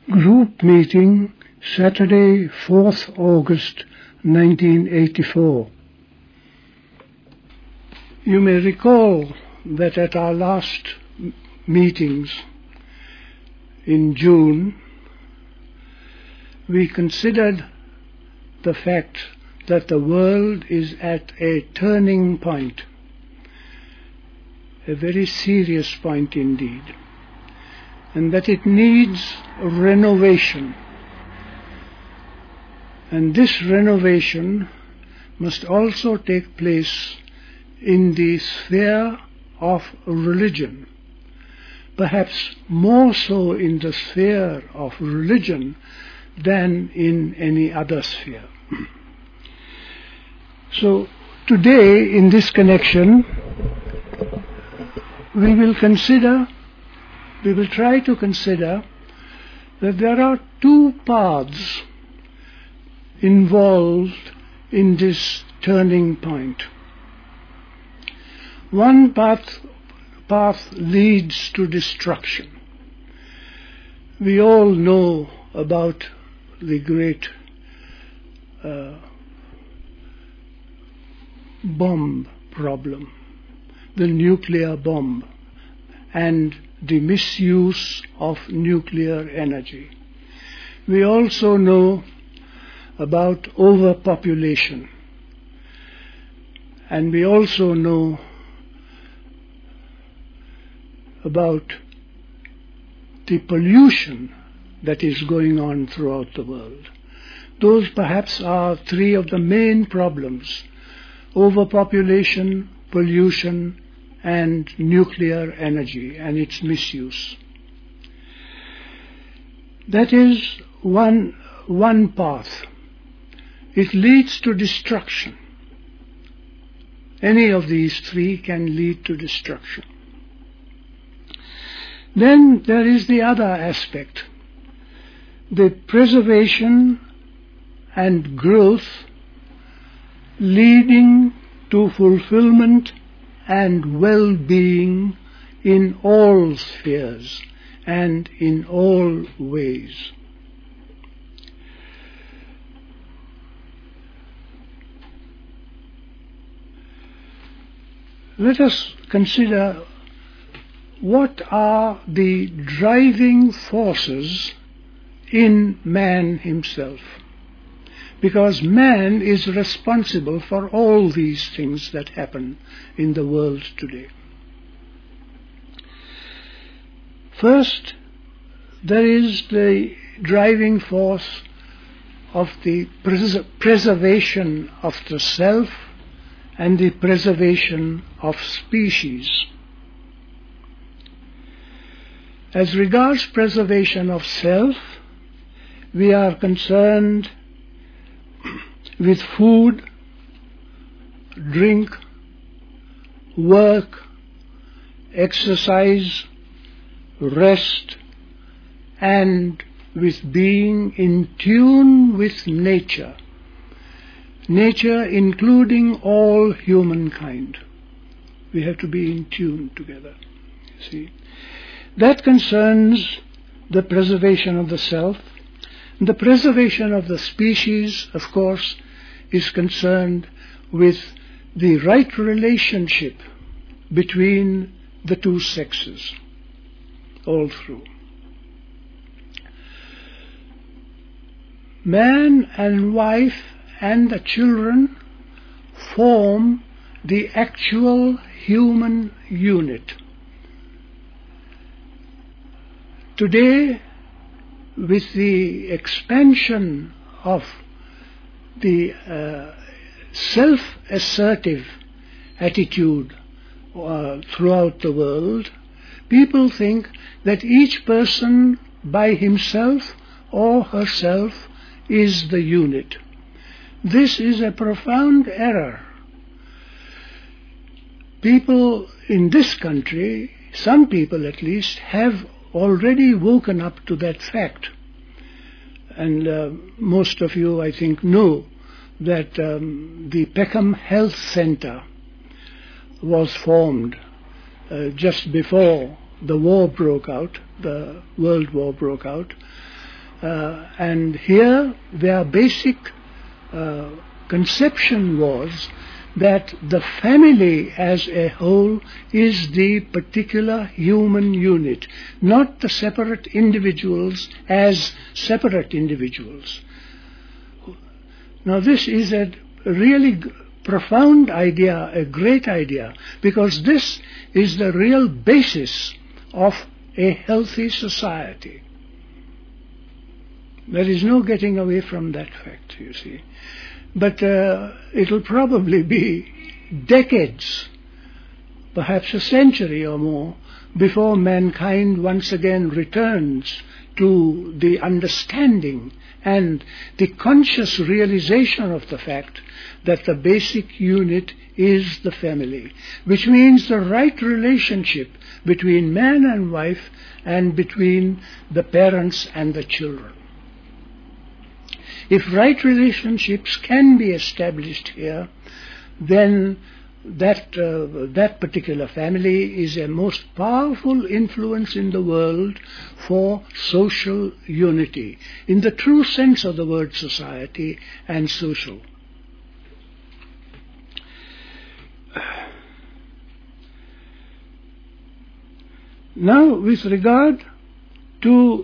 Group meeting, Saturday, 4th August 1984. You may recall that at our last meetings in June, we considered the fact that the world is at a turning point, a very serious point indeed, and that it needs renovation. And this renovation must also take place in the sphere of religion, perhaps more so in the sphere of religion than in any other sphere. So today, in this connection, we will try to consider that there are two paths involved in this turning point. One path leads to destruction. We all know about the great bomb problem, the nuclear bomb, and the misuse of nuclear energy. We also know about overpopulation, and we also know about the pollution that is going on throughout the world. Those perhaps are three of the main problems: overpopulation, pollution, and nuclear energy and its misuse. That is one path. It leads to destruction. Any of these three can lead to destruction. Then there is the other aspect, the preservation and growth leading to fulfillment and well-being in all spheres and in all ways. Let us consider what are the driving forces in man himself, because man is responsible for all these things that happen in the world today. First, there is the driving force of the preservation of the self and the preservation of species. As regards preservation of self, we are concerned with food, drink, work, exercise, rest, and with being in tune with nature. Nature including all humankind. We have to be in tune together, you see. That concerns the preservation of the self. The preservation of the species, of course, is concerned with the right relationship between the two sexes, all through. Man and wife and the children form the actual human unit. Today, with the expansion of the self-assertive attitude throughout the world, people think that each person by himself or herself is the unit. This is a profound error. People in this country, some people at least, have already woken up to that fact. And most of you, I think, know that the Peckham Health Center was formed just before the war broke out, the World War broke out, And here their basic conception was that the family as a whole is the particular human unit, not the separate individuals as separate individuals. Now this is a really profound idea, a great idea, because this is the real basis of a healthy society. There is no getting away from that fact, you see. But it'll probably be decades, perhaps a century or more, before mankind once again returns to the understanding and the conscious realization of the fact that the basic unit is the family, which means the right relationship between man and wife and between the parents and the children. If right relationships can be established here, then that particular family is a most powerful influence in the world for social unity, in the true sense of the word society and social. Now, with regard to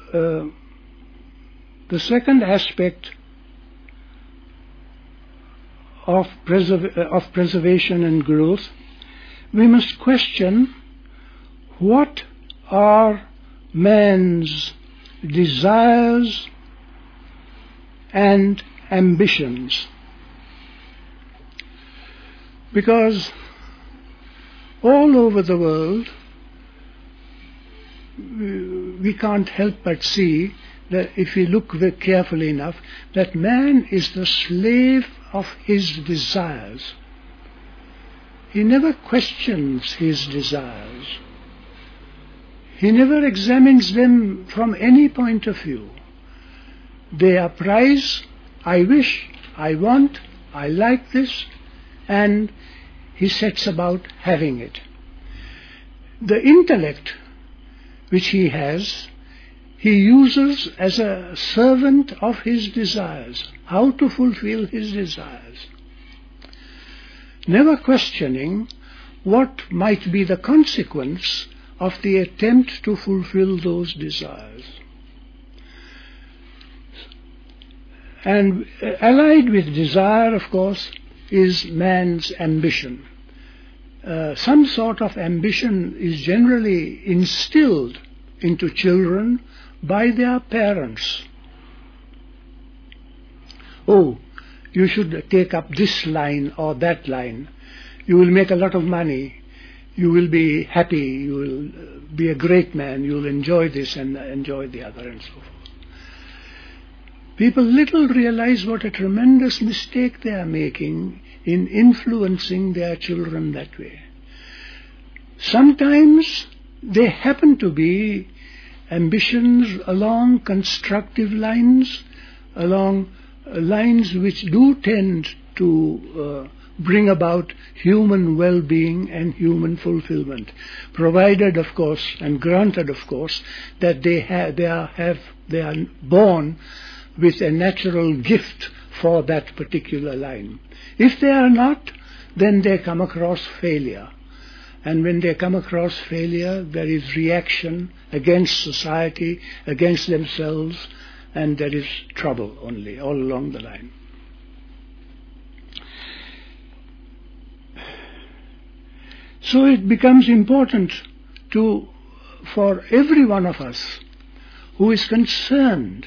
the second aspect of preservation and growth, we must question what are man's desires and ambitions. Because all over the world, we can't help but see that if we look very carefully enough, that man is the slave of his desires. He never questions his desires. He never examines them from any point of view. They are prize, I wish, I want, I like this, and he sets about having it. The intellect which he has, he uses as a servant of his desires, how to fulfill his desires, never questioning what might be the consequence of the attempt to fulfill those desires. And allied with desire, of course, is man's ambition. Some sort of ambition is generally instilled into children by their parents. Oh, you should take up this line or that line. You will make a lot of money. You will be happy. You will be a great man. You will enjoy this and enjoy the other and so forth. People little realize what a tremendous mistake they are making in influencing their children that way. Sometimes they happen to be ambitions along constructive lines, along lines which do tend to bring about human well-being and human fulfillment, provided, of course, and granted, of course, that they are born with a natural gift for that particular line. If they are not, then they come across failure. And when they come across failure, there is reaction against society, against themselves, and there is trouble only all along the line. So it becomes important for every one of us who is concerned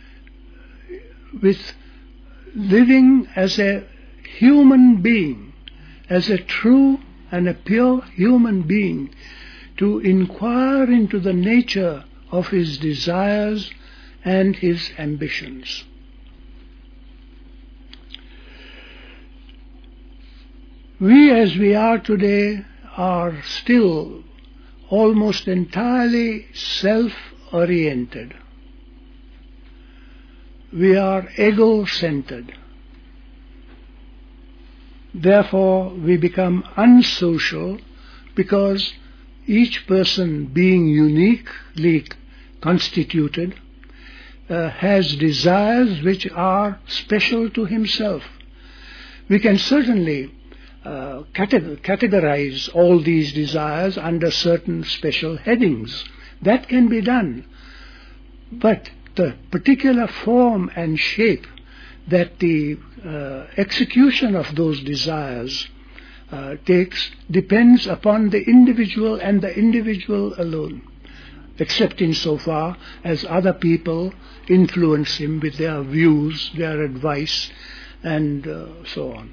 with living as a human being, as a true and a pure human being, to inquire into the nature of his desires and his ambitions. We, as we are today, are still almost entirely self-oriented. We are ego-centered. Therefore, we become unsocial because each person being uniquely constituted has desires which are special to himself. We can certainly categorize all these desires under certain special headings. That can be done. But the particular form and shape that the execution of those desires takes depends upon the individual and the individual alone, except insofar as other people influence him with their views, their advice, and so on.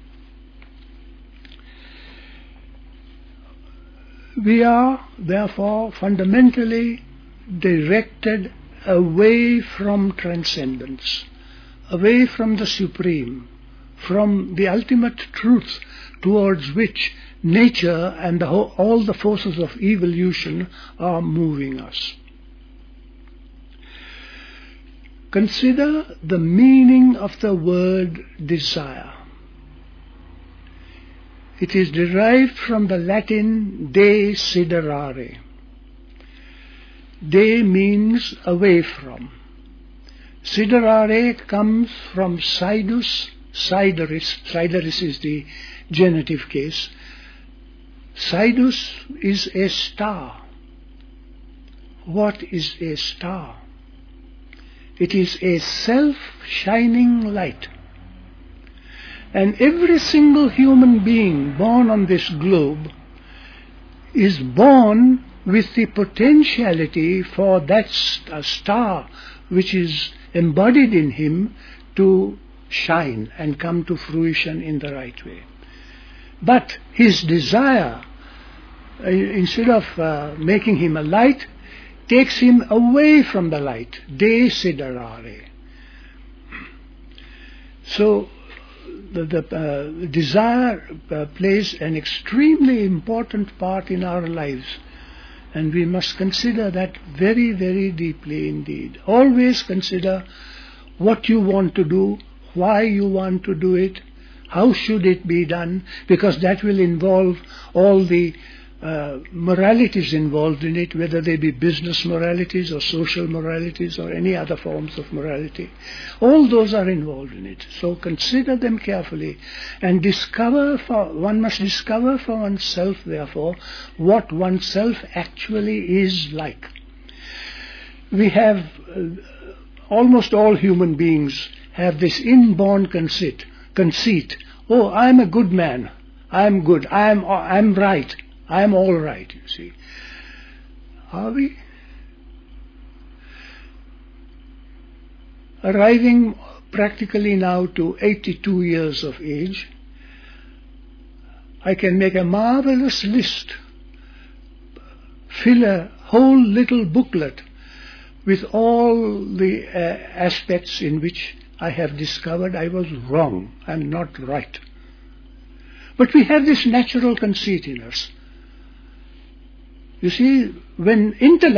We are, therefore, fundamentally directed away from transcendence, away from the supreme, from the ultimate truth towards which nature and all the forces of evolution are moving us. Consider the meaning of the word desire. It is derived from the Latin desiderare. De means away from. Siderare comes from sidus, sideris. Sideris is the genitive case. Sidus is a star. What is a star? It is a self-shining light. And every single human being born on this globe is born with the potentiality for that star which is embodied in him to shine and come to fruition in the right way. But his desire, instead of making him a light, takes him away from the light, desiderare. So the desire plays an extremely important part in our lives, and we must consider that very, very deeply indeed. Always consider what you want to do, why you want to do it, how should it be done, because that will involve all the moralities involved in it, whether they be business moralities or social moralities or any other forms of morality. All those are involved in it. So consider them carefully and one must discover for oneself, therefore, what oneself actually is like. We have, almost all human beings have this inborn conceit. Oh, I'm a good man. I'm good. I'm right. I'm all right, you see. Are we? Arriving practically now to 82 years of age, I can make a marvelous list, fill a whole little booklet with all the aspects in which I have discovered I was wrong, I'm not right. But we have this natural conceit in us. You see, when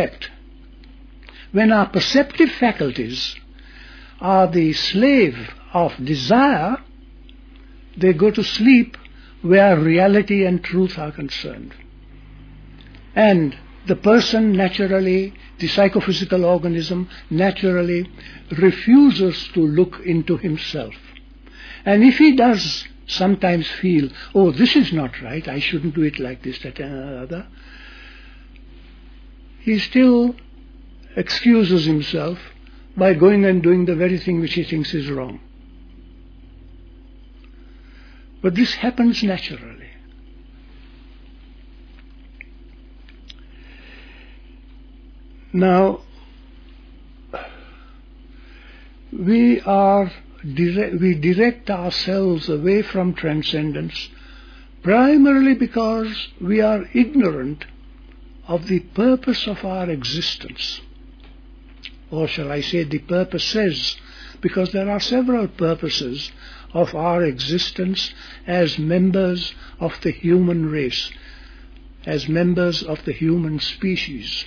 our perceptive faculties are the slave of desire, they go to sleep where reality and truth are concerned. And the person naturally, the psychophysical organism naturally refuses to look into himself. And if he does sometimes feel, oh, this is not right, I shouldn't do it like this, that and other, he still excuses himself by going and doing the very thing which he thinks is wrong. But this happens naturally. Now, we direct ourselves away from transcendence primarily because we are ignorant of the purpose of our existence. Or shall I say the purposes, because there are several purposes of our existence as members of the human race, as members of the human species.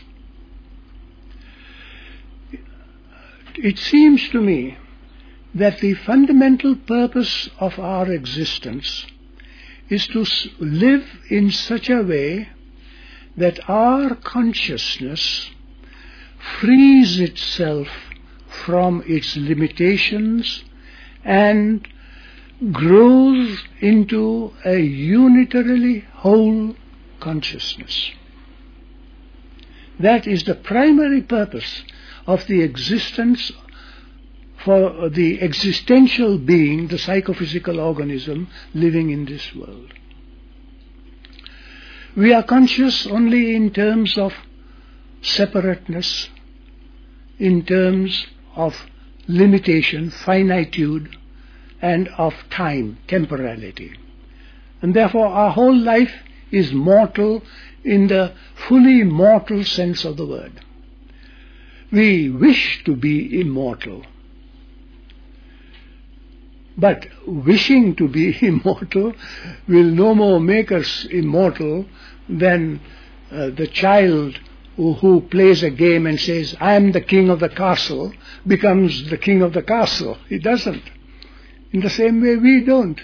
It seems to me that the fundamental purpose of our existence is to live in such a way that our consciousness frees itself from its limitations and grows into a unitarily whole consciousness. That is the primary purpose of the existence for the existential being, the psychophysical organism living in this world. We are conscious only in terms of separateness, in terms of limitation, finitude, and of time, temporality. And therefore our whole life is mortal in the fully mortal sense of the word. We wish to be immortal. But wishing to be immortal will no more make us immortal than the child who plays a game and says, I am the king of the castle, becomes the king of the castle. He doesn't. In the same way we don't.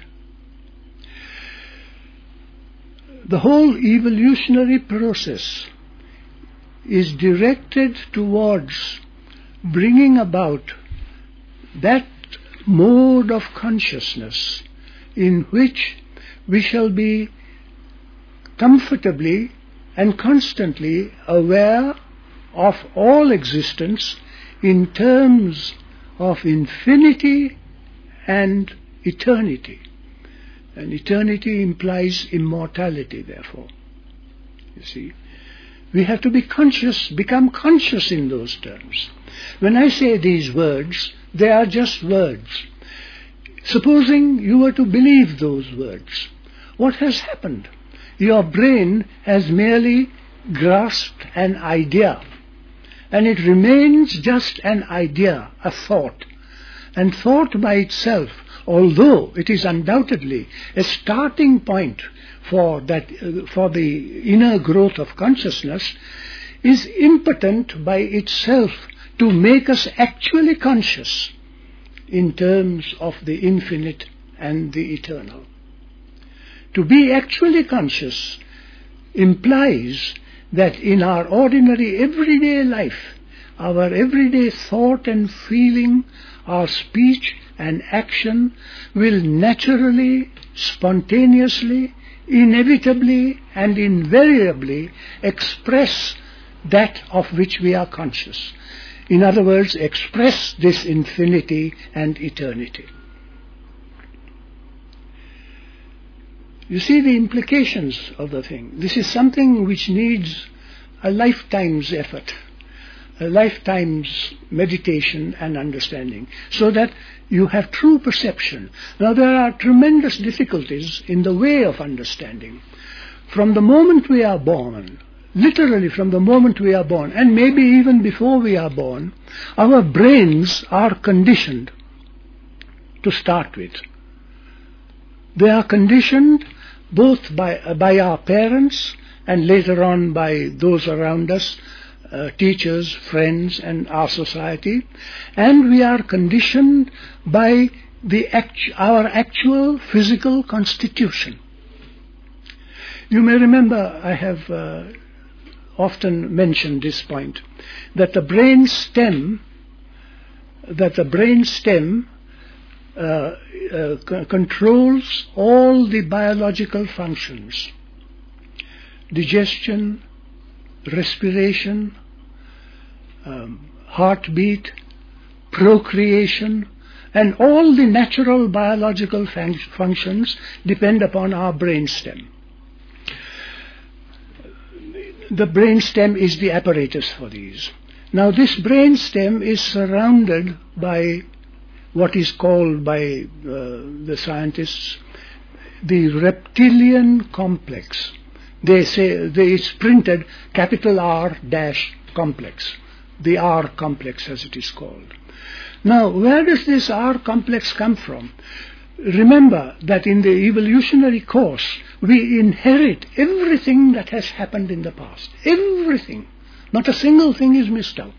The whole evolutionary process is directed towards bringing about that mode of consciousness in which we shall be comfortably and constantly aware of all existence in terms of infinity and eternity. And eternity implies immortality, therefore. You see, we have to be conscious, become conscious in those terms. When I say these words, they are just words. Supposing you were to believe those words, what has happened? Your brain has merely grasped an idea, and it remains just an idea, a thought. And thought by itself, although it is undoubtedly a starting point for the inner growth of consciousness, is impotent by itself to make us actually conscious in terms of the infinite and the eternal. To be actually conscious implies that in our ordinary everyday life, our everyday thought and feeling, our speech and action will naturally, spontaneously, inevitably and invariably express that of which we are conscious. In other words, express this infinity and eternity. You see the implications of the thing. This is something which needs a lifetime's effort, a lifetime's meditation and understanding, so that you have true perception. Now there are tremendous difficulties in the way of understanding. From the moment we are born, literally from the moment we are born, and maybe even before we are born, our brains are conditioned to start with. They are conditioned both by our parents and later on by those around us, teachers, friends, and our society, and we are conditioned by our actual physical constitution. You may remember I have often mentioned this point, that the brain stem controls all the biological functions: digestion, respiration, heartbeat, procreation, and all the natural biological functions depend upon our brainstem. The brainstem is the apparatus for these. Now this brainstem is surrounded by what is called by the scientists the reptilian complex. They say it's printed capital R dash complex, the R complex as it is called. Now where does this R complex come from? Remember that in the evolutionary course we inherit everything that has happened in the past. Everything. Not a single thing is missed out.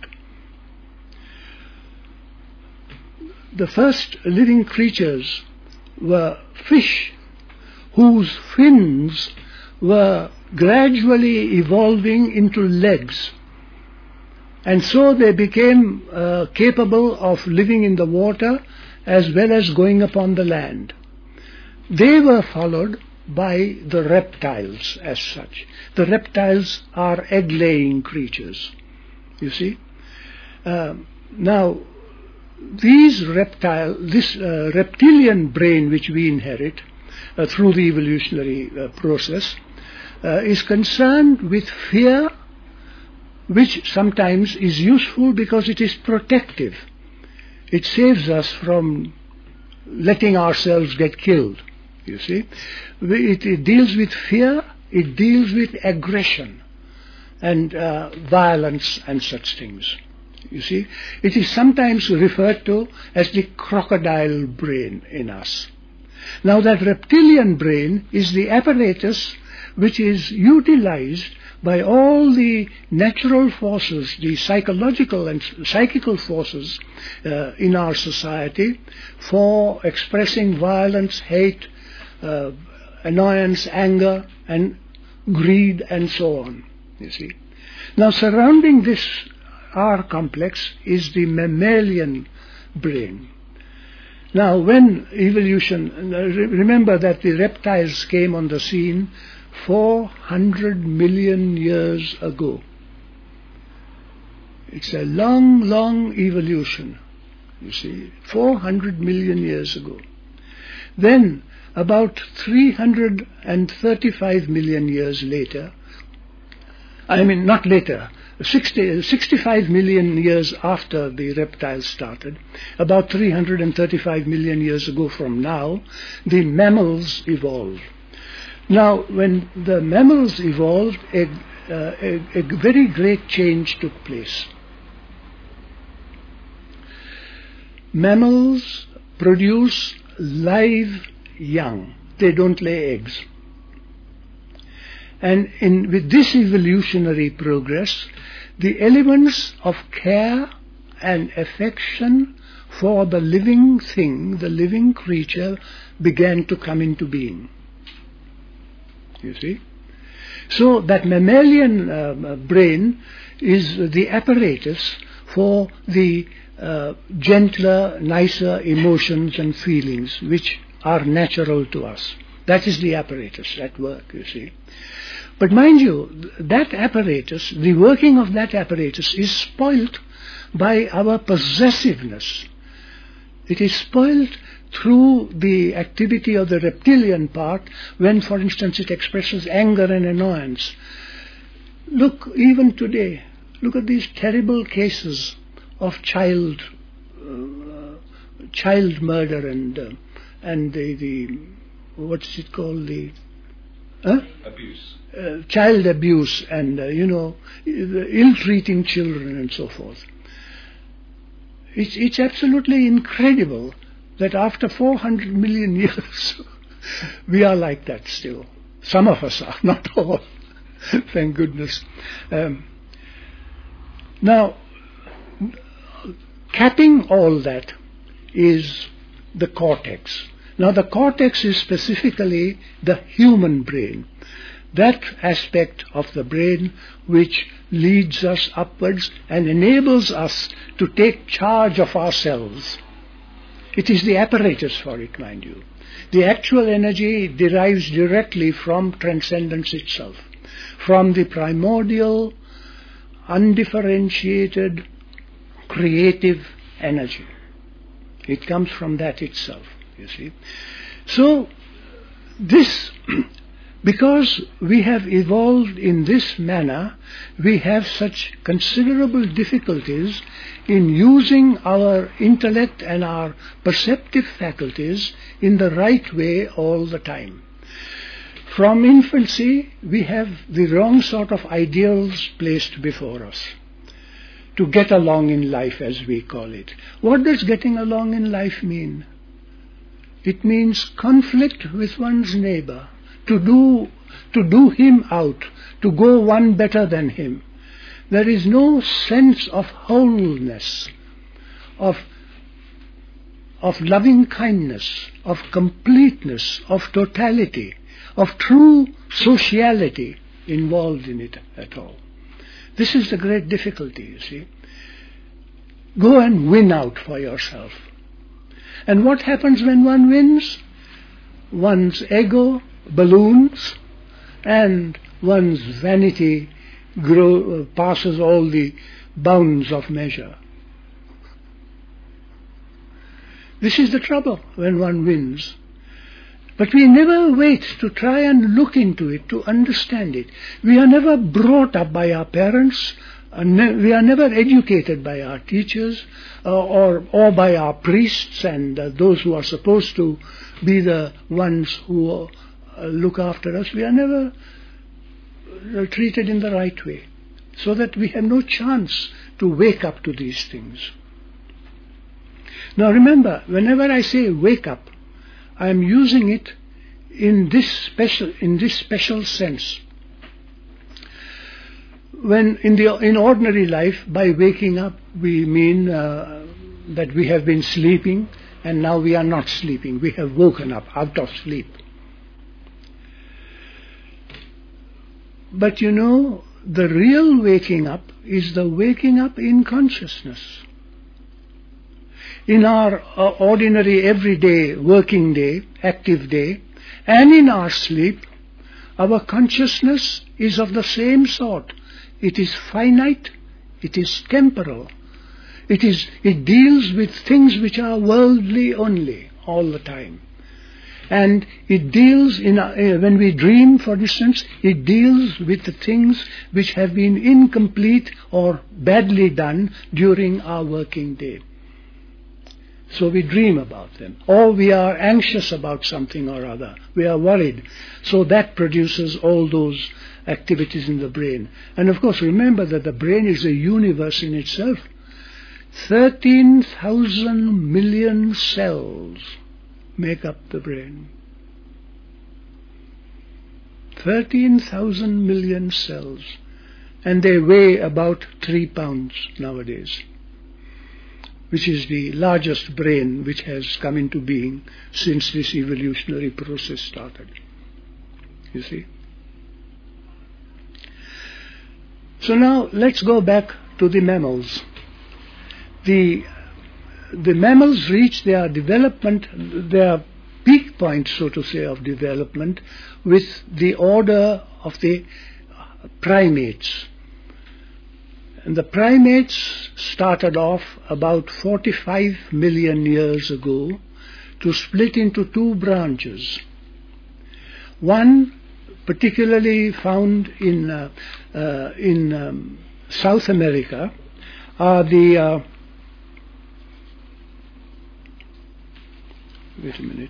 The first living creatures were fish whose fins were gradually evolving into legs, And so they became capable of living in the water as well as going upon the land. They were followed by the reptiles as such. The reptiles are egg-laying creatures, you see. Now, this reptilian brain which we inherit through the evolutionary process is concerned with fear, which sometimes is useful because it is protective. It saves us from letting ourselves get killed, you see. It deals with fear, it deals with aggression and violence and such things, you see. It is sometimes referred to as the crocodile brain in us. Now that reptilian brain is the apparatus which is utilized by all the natural forces, the psychological and psychical forces in our society for expressing violence, hate, annoyance, anger, and greed, and so on, you see. Now surrounding this R complex is the mammalian brain. Now when evolution, remember that the reptiles came on the scene 400 million years ago. It's a long, long evolution, you see, 400 million years ago. Then, about 335 million years later, not later, 65 million years after the reptiles started, about 335 million years ago from now, the mammals evolved. Now, when the mammals evolved, a very great change took place. Mammals produce live young. They don't lay eggs. And with this evolutionary progress, the elements of care and affection for the living thing, the living creature, began to come into being. You see? So that mammalian brain is the apparatus for the gentler, nicer emotions and feelings which are natural to us. That is the apparatus at work, you see. But mind you, that apparatus, the working of that apparatus is spoilt by our possessiveness. It is spoilt through the activity of the reptilian part when, for instance, it expresses anger and annoyance. Look, even today, look at these terrible cases of child murder and the what is it called, the abuse, child abuse, and ill-treating children and so forth. It's absolutely incredible that after 400 million years we are like that still. Some of us are, not all. Thank goodness. Now, capping all that is the cortex. Now the cortex is specifically the human brain, that aspect of the brain which leads us upwards and enables us to take charge of ourselves. It is the apparatus for it, mind you. The actual energy derives directly from transcendence itself, from the primordial, undifferentiated, creative energy. It comes from that itself, you see. So, this, because we have evolved in this manner, we have such considerable difficulties in using our intellect and our perceptive faculties in the right way all the time. From infancy, we have the wrong sort of ideals placed before us to get along in life, as we call it. What does getting along in life mean? It means conflict with one's neighbor, to do him out, to go one better than him. There is no sense of wholeness, of loving kindness, of completeness, of totality, of true sociality involved in it at all. This is the great difficulty, you see. Go and win out for yourself. And what happens when one wins? One's ego balloons and one's vanity passes all the bounds of measure. This is the trouble when one wins. But we never wait to try and look into it, to understand it. We are never brought up by our parents, we are never educated by our teachers or by our priests and those who are supposed to be the ones who look after us. We are never treated in the right way, so that we have no chance to wake up to these things. Now remember, whenever I say wake up, I am using it in this special sense. When in ordinary life, by waking up, we mean that we have been sleeping and now we are not sleeping. We have woken up out of sleep. But you know, the real waking up is the waking up in consciousness. In our ordinary, everyday, working day, active day, and in our sleep, our consciousness is of the same sort. It is finite, it is temporal. It deals with things which are worldly only, all the time. And it deals, when we dream, for instance, it deals with the things which have been incomplete or badly done during our working day. So we dream about them. Or we are anxious about something or other. We are worried. So that produces all those activities in the brain. And of course, remember that the brain is a universe in itself. 13,000 million cells make up the brain. 13,000 million cells. And they weigh about 3 pounds nowadays, which is the largest brain which has come into being since this evolutionary process started. You see? So now let's go back to the mammals. The mammals reach their development, their peak point, so to say, of development with the order of the primates. And the primates started off about 45 million years ago to split into 2 branches. One particularly found in South America are the wait a minute.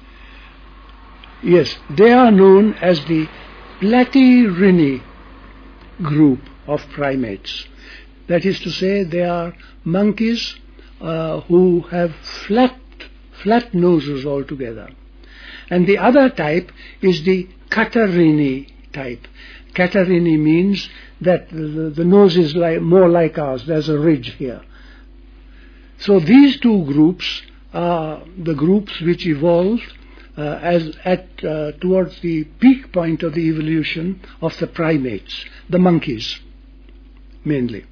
Yes, they are known as the Platyrrhini group of primates. That is to say, they are monkeys who have flat noses altogether. And the other type is the Catarrhini type. Catarrhini means that the nose is more like ours. There's a ridge here. So these 2 groups are the groups which evolved towards the peak point of the evolution of the primates, the monkeys, mainly.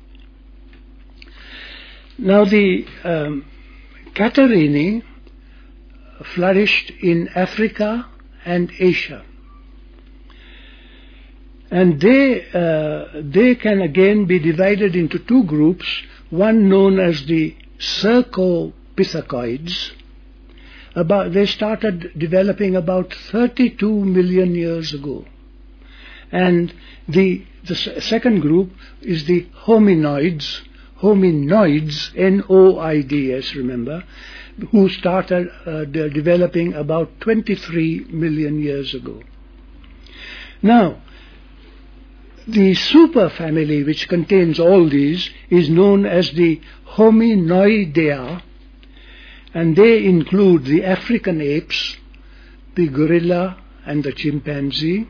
Now the Catarrhini flourished in Africa and Asia. And they can again be divided into 2 groups, one known as the Cercopithecoids. They started developing about 32 million years ago. And the second group is the hominoids, N-O-I-D-S, remember, who started developing about 23 million years ago. Now, the superfamily which contains all these is known as the Hominoidea, and they include the African apes, the gorilla and the chimpanzee,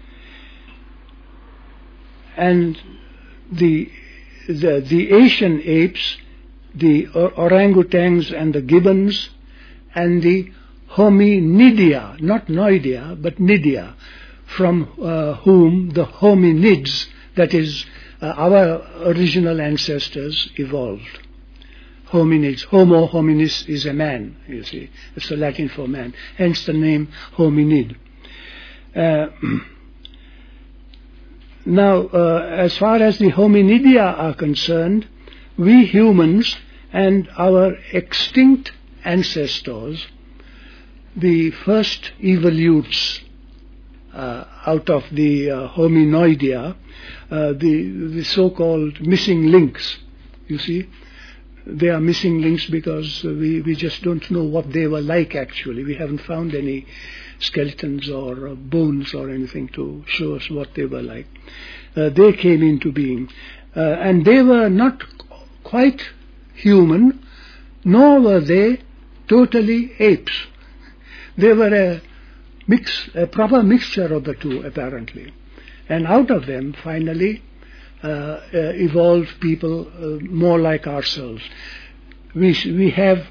and the Asian apes, the orangutans and the gibbons, and the Hominidea, not Noidea, but Nidea, from whom the hominids, that is, our original ancestors evolved. Hominids. Homo hominis is a man, you see. It's the Latin for man. Hence the name hominid. Now, as far as the hominidia are concerned, we humans and our extinct ancestors, the first evolutes out of the hominoidea, the so-called missing links, you see. They are missing links because we just don't know what they were like actually. We haven't found any skeletons or bones or anything to show us what they were like. They came into being. And they were not quite human, nor were they totally apes. They were a proper mixture of the two, apparently. And out of them, finally, evolved people more like ourselves. We have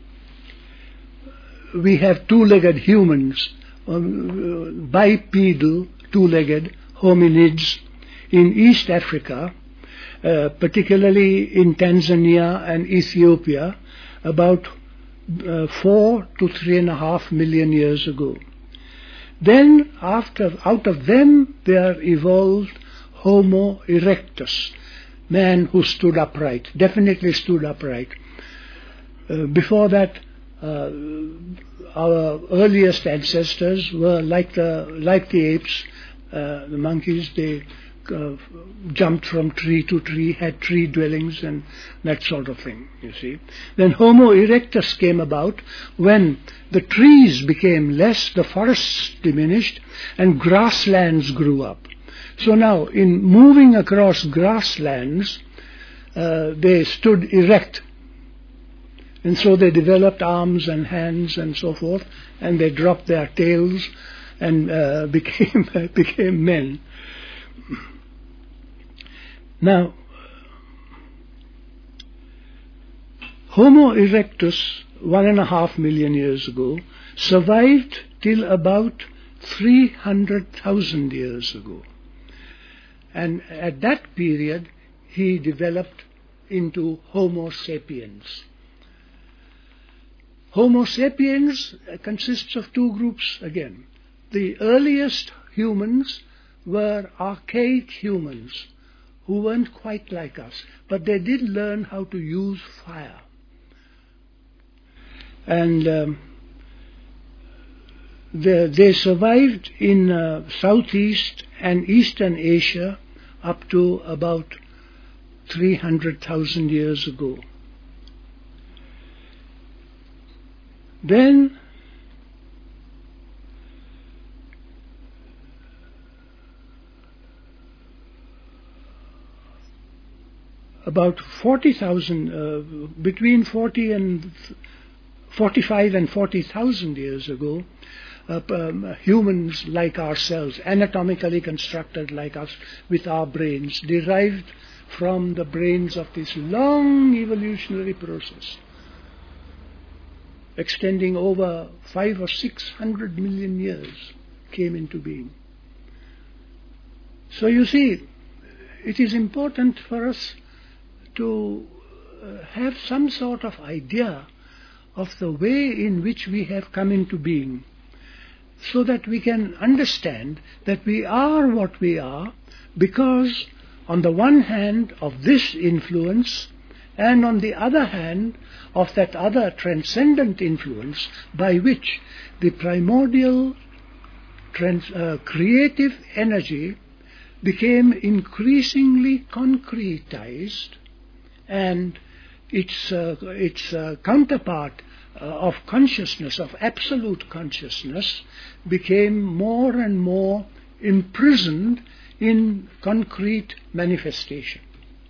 two-legged humans, bipedal, two-legged hominids in East Africa, particularly in Tanzania and Ethiopia, about 4 to 3.5 million years ago. Then, out of them, there evolved Homo erectus, man who stood upright, definitely stood upright. Before that, our earliest ancestors were like the apes, the monkeys. They jumped from tree to tree, had tree dwellings and that sort of thing, you see. Then Homo erectus came about when the trees became less, the forests diminished, and grasslands grew up. So now, in moving across grasslands, they stood erect. And so they developed arms and hands and so forth, and they dropped their tails and became men. Now, Homo erectus, 1.5 million years ago, survived till about 300,000 years ago. And at that period, he developed into Homo sapiens. Homo sapiens consists of two groups again. The earliest humans were archaic humans who weren't quite like us, but they did learn how to use fire. And they survived in Southeast and Eastern Asia up to about 300,000 years ago. Then about 40,000, between 45 and 40,000 years ago, humans like ourselves, anatomically constructed like us, with our brains, derived from the brains of this long evolutionary process, extending over 500 or 600 million years, came into being. So you see, it is important for us to have some sort of idea of the way in which we have come into being, so that we can understand that we are what we are because, on the one hand, of this influence, and on the other hand, of that other transcendent influence by which the primordial creative energy became increasingly concretized, and its counterpart of consciousness, of absolute consciousness, became more and more imprisoned in concrete manifestation.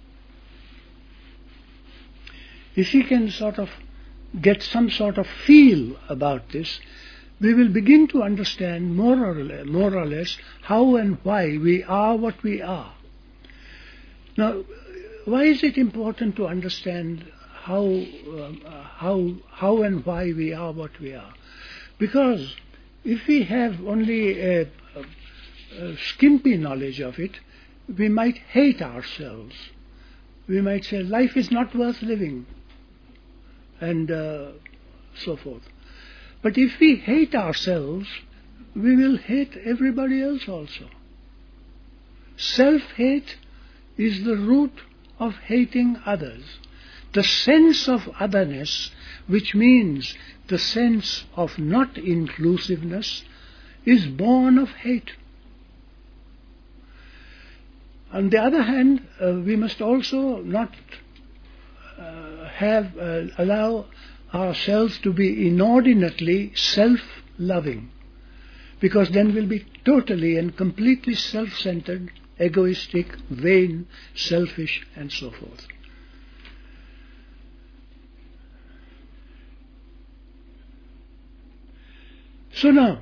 If we can sort of get some sort of feel about this, we will begin to understand more or less how and why we are what we are. Now, why is it important to understand how and why we are what we are? Because if we have only a skimpy knowledge of it, we might hate ourselves. We might say life is not worth living, and so forth. But if we hate ourselves, we will hate everybody else also. Self-hate is the root of hating others. The sense of otherness, which means the sense of not inclusiveness, is born of hate. On the other hand, we must also not allow ourselves to be inordinately self-loving, because then we'll be totally and completely self-centered, egoistic, vain, selfish, and so forth. So now,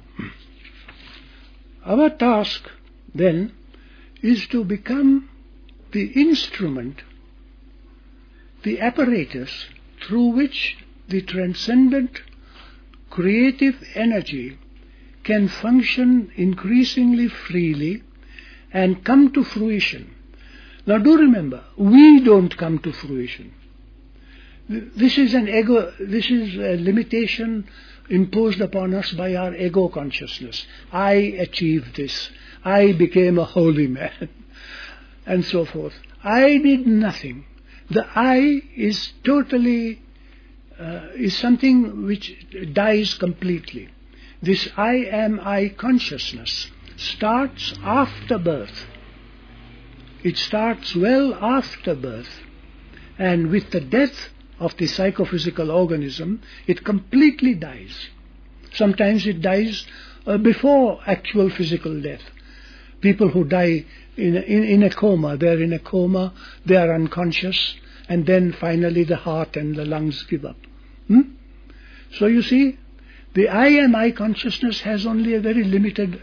our task then is to become the instrument, the apparatus through which the transcendent creative energy can function increasingly freely and come to fruition. Now do remember, we don't come to fruition. This is a limitation imposed upon us by our ego consciousness. I achieved this. I became a holy man, and so forth. I did nothing. The I is totally, is something which dies completely. This I consciousness starts after birth. It starts well after birth. And with the death of the psychophysical organism, it completely dies. Sometimes it dies before actual physical death. People who die in a coma, they're in a coma, they are unconscious, and then finally the heart and the lungs give up. So you see, the I consciousness has only a very limited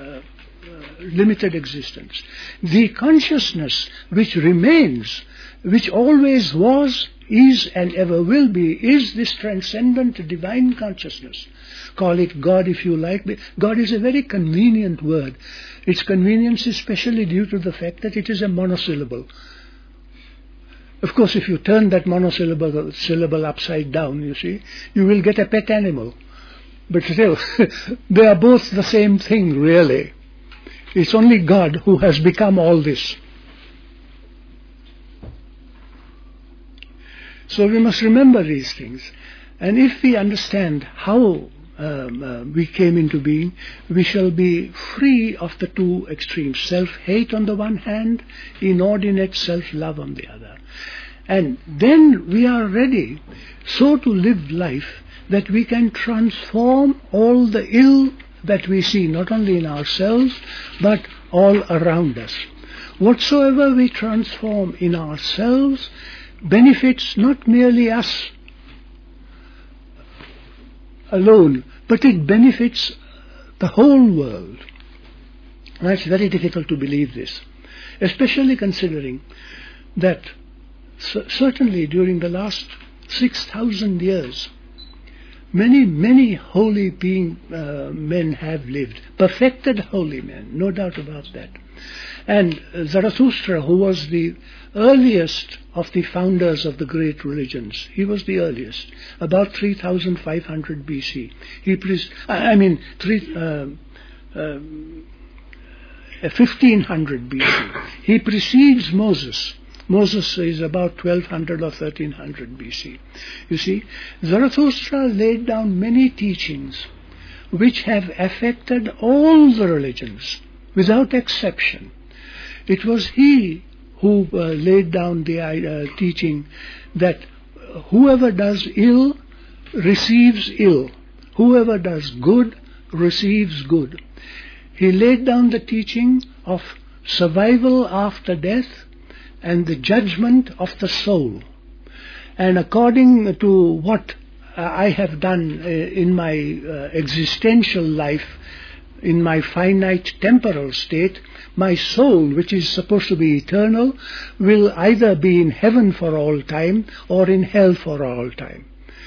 existence. The consciousness which remains, which always was, is, and ever will be, is this transcendent divine consciousness. Call it God if you like. God is a very convenient word. Its convenience is especially due to the fact that it is a monosyllable. Of course, if you turn that monosyllable upside down, you see, you will get a pet animal. But still, they are both the same thing, really. It's only God who has become all this. So we must remember these things. And if we understand how we came into being, we shall be free of the two extremes. Self-hate on the one hand, inordinate self-love on the other. And then we are ready so to live life that we can transform all the ill that we see, not only in ourselves, but all around us. Whatsoever we transform in ourselves benefits not merely us alone, but it benefits the whole world. And it's very difficult to believe this, especially considering that certainly during the last 6,000 years, many holy men have lived, perfected holy men, no doubt about that. And Zarathustra, who was the earliest of the founders of the great religions, he was the earliest, about 3,500 BC. 1500 BC. He precedes Moses. Moses is about 1200 or 1300 BC. You see, Zarathustra laid down many teachings which have affected all the religions, without exception. It was he who laid down the teaching that whoever does ill receives ill. Whoever does good receives good. He laid down the teaching of survival after death and the judgment of the soul. And according to what I have done in my existential life, in my finite temporal state, my soul, which is supposed to be eternal, will either be in heaven for all time or in hell for all time.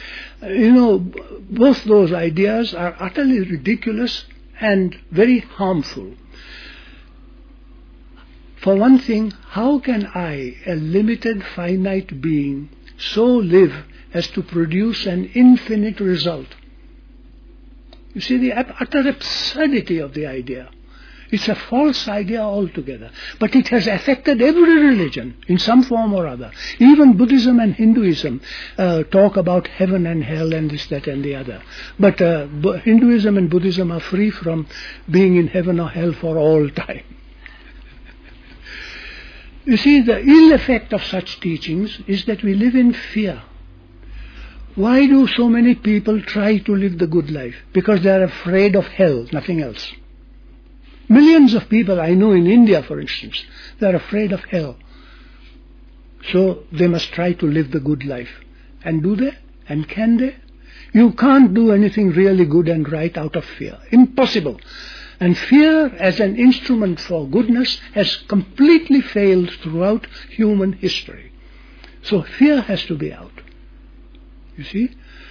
Both those ideas are utterly ridiculous and very harmful. For one thing, how can I, a limited finite being, so live as to produce an infinite result? You see the utter absurdity of the idea. It's a false idea altogether. But it has affected every religion in some form or other. Even Buddhism and Hinduism talk about heaven and hell and this, that and the other. But Hinduism and Buddhism are free from being in heaven or hell for all time. You see, the ill effect of such teachings is that we live in fear. Why do so many people try to live the good life? Because they are afraid of hell, nothing else. Millions of people I know in India, for instance, they are afraid of hell. So they must try to live the good life. And do they? And can they? You can't do anything really good and right out of fear. Impossible. And fear as an instrument for goodness has completely failed throughout human history. So fear has to be out. You see?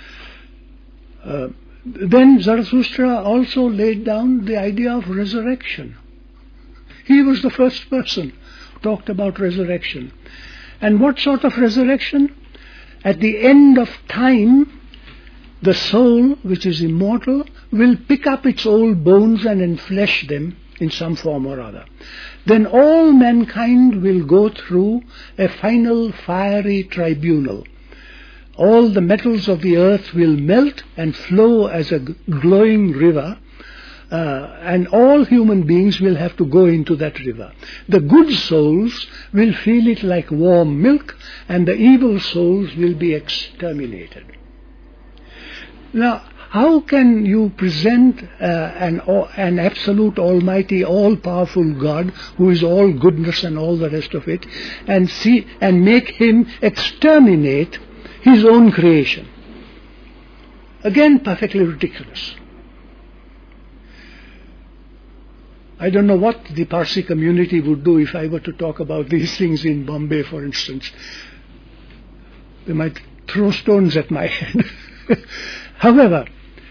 Then Zarathustra also laid down the idea of resurrection. He was the first person who talked about resurrection. And what sort of resurrection? At the end of time, the soul, which is immortal, will pick up its old bones and enflesh them in some form or other. Then all mankind will go through a final fiery tribunal. All the metals of the earth will melt and flow as a glowing river, and all human beings will have to go into that river. The good souls will feel it like warm milk, and the evil souls will be exterminated. Now, how can you present an absolute almighty, all-powerful God who is all goodness and all the rest of it, and make him exterminate his own creation? Again, perfectly ridiculous. I don't know what the Parsi community would do if I were to talk about these things in Bombay, for instance. They might throw stones at my head. However,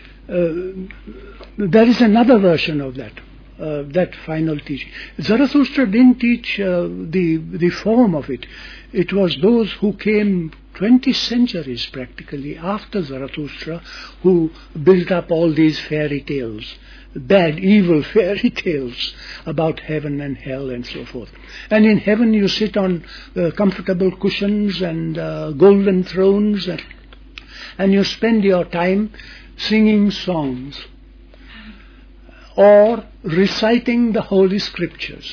there is another version of that final teaching. Zarathustra didn't teach the form of it. It was those who came 20 centuries practically after Zarathustra who built up all these fairy tales, bad, evil fairy tales about heaven and hell and so forth. And in heaven you sit on comfortable cushions and golden thrones, and you spend your time singing songs or reciting the Holy Scriptures.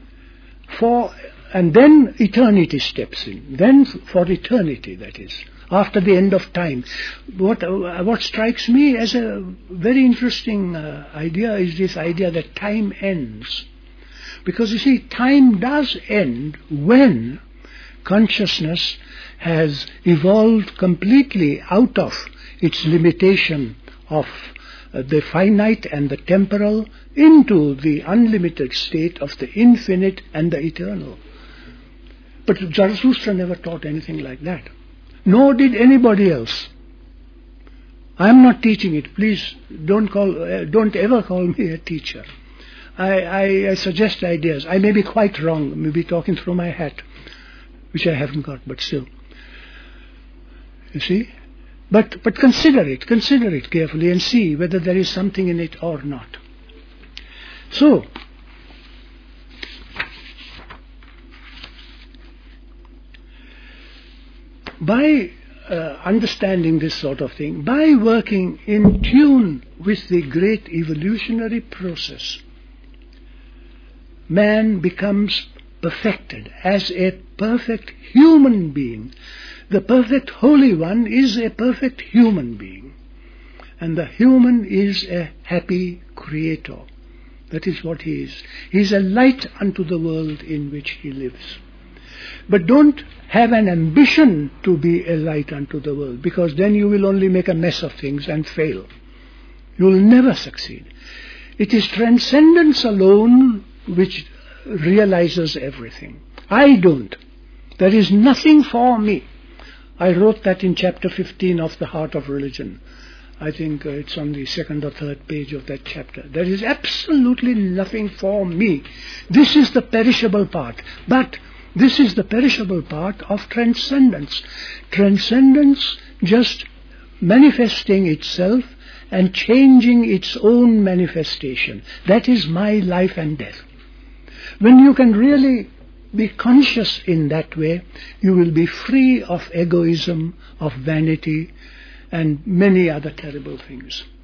And then eternity steps in. Then for eternity, that is, after the end of time. What strikes me as a very interesting idea is this idea that time ends. Because you see, time does end when consciousness has evolved completely out of its limitation of the finite and the temporal into the unlimited state of the infinite and the eternal. But Zarathustra never taught anything like that. Nor did anybody else. I am not teaching it. Please don't ever call me a teacher. I suggest ideas. I may be quite wrong, maybe talking through my hat, which I haven't got, but still. You see? But consider it carefully and see whether there is something in it or not. So, by understanding this sort of thing, by working in tune with the great evolutionary process, man becomes perfected as a perfect human being. The perfect Holy One is a perfect human being. And the human is a happy creator. That is what he is. He is a light unto the world in which he lives. But don't have an ambition to be a light unto the world, because then you will only make a mess of things and fail. You will never succeed. It is transcendence alone which realizes everything. I don't. There is nothing for me. I wrote that in chapter 15 of The Heart of Religion. I think it's on the second or third page of that chapter. There is absolutely nothing for me. This is the perishable part. But this is the perishable part of transcendence. Transcendence just manifesting itself and changing its own manifestation. That is my life and death. When you can really be conscious in that way, you will be free of egoism, of vanity, and many other terrible things.